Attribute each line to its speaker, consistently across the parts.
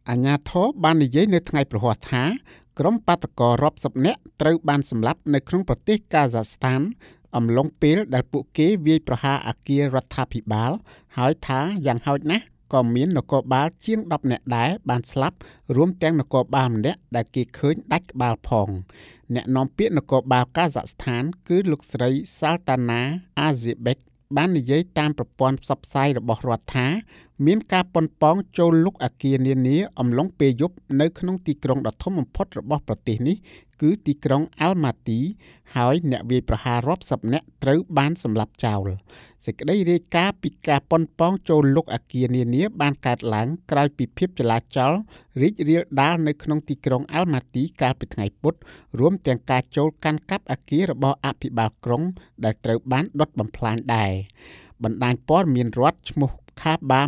Speaker 1: អាជ្ញាធរបាននិយាយនៅថ្ងៃព្រហស្បតិ៍ថាក្រុមបាតកោរាប់សិបនាក់ត្រូវបានសម្លាប់នៅក្នុងប្រទេសកាហ្សាស្ថានអំឡុងពេលដែលពួកគេវាយប្រហារអគាររដ្ឋាភិបាលហើយថាយ៉ាងហោចណាស់ក៏មាននគរបាលជាង10នាក់ដែរបានស្លាប់រួមទាំងនគរបាលម្នាក់ដែលគេឃើញដាច់ក្បាលផងអ្នកនាំពាក្យនគរបាលកាហ្សាស្ថានគឺលោកស្រី Saltana Azebek បាននិយាយតាមប្រព័ន្ធផ្សព្វផ្សាយរបស់រដ្ឋថាមានការប៉ុនប៉ងចូលលុកអគារនានាអំឡុងពេលយប់នៅក្នុងទីក្រុងដ៏ធំបំផុតរបស់ប្រទេសនេះគឺទីក្រុង Almaty ហើយអ្នកវាយប្រហាររាប់សិបនាក់ត្រូវបានសម្លាប់ចោលសេចក្តីរាយការណ៍ពីការប៉ុនប៉ងចូលលុកអគារនានាបានកើតឡើងក្រោយពីភាពចលាចលរីករាលដាលនៅក្នុងទីក្រុង Almaty កាលពីថ្ងៃពុធរួមទាំងការចូលកាន់កាប់អគាររបស់អភិបាលក្រុងដែលត្រូវបានដុតបំផ្លាញដែរបណ្ដាញព័ត៌មានរដ្ឋឈ្មោះKhaba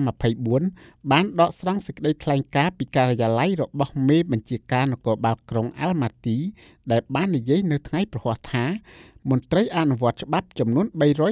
Speaker 1: 24បានដកស្រង់សេចក្តីថ្លែងការណ៍ពីការិយាល័យរបស់មេបញ្ជាការនគរបាលក្រុង Almaty ដែលបាននិយាយនៅថ្ងៃព្រហស្បតិ៍ថាមន្ត្រីអនុវត្តច្បាប់ចំនួន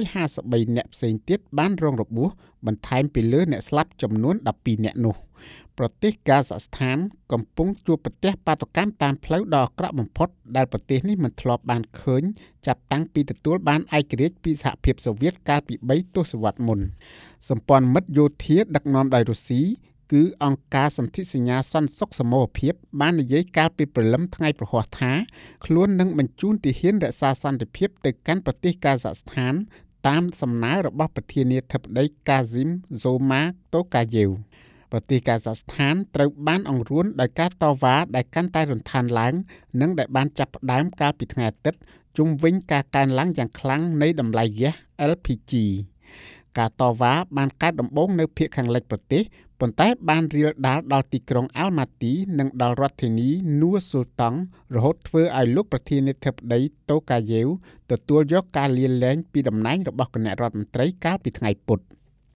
Speaker 1: 353នាក់ផ្សេងទៀតបានរងរបួសបន្ថែមពីលើអ្នកស្លាប់ចំនួន12នាក់នោះប្រទេសកាហ្សាស្ថានកំពុងជួបប្រទះបាតុកម្មតាមផ្លូវដ៏អាក្រក់បំផុតដែលប្រទេសនេះមិនធ្លាប់បានឃើញចាប់តាំងពីទទួលបានឯករាជ្យពីសហភាពសូវៀតកាលពី3ទសវត្សរ៍មុនសម្ព័ន្ធមិត្តយោធាដឹកនាំដោយរុស្ស៊ីគឺអង្គការសន្ធិសញ្ញាសន្តិសុខសមូហភាពបាននិយាយកាលពីព្រលឹមថ្ងៃព្រហស្បតិ៍ថាខ្លួននឹងបញ្ជូនទាហានរក្សាសន្តិភាពទៅកាន់ប្រទេសកាហ្សាស្ថានតាមសំណើរបស់ប្រធានាធិបតី Kassym Zoma Tokayev ប្រទេសកាហ្សាស្ថានត្រូវបានអង្រួនដោយការតវ៉ាដែលកាន់តែរន្តានឡើងនិងដែលបានចាប់ផ្ដើមកាលពីថ្ងៃអាទិត្យជុំវិញការកើនឡើងយ៉ាងខ្លាំងនៃតម្លៃហ្គាស LPG ការតវ៉ាបានកើតដំបូងនៅភាគខាងលិចប្រទេសប៉ុន្តែបានរាលដាលដល់ទីក្រុង Almaty និងដល់រដ្ឋធានី Nur Sultan រហូតធ្វើឲ្យលោកប្រធានាធិបតី Tokayev ទទួលយកការលាលែងពីតំណែងរបស់គណៈរដ្ឋមន្ត្រីកាលពីថ្ងៃពុធ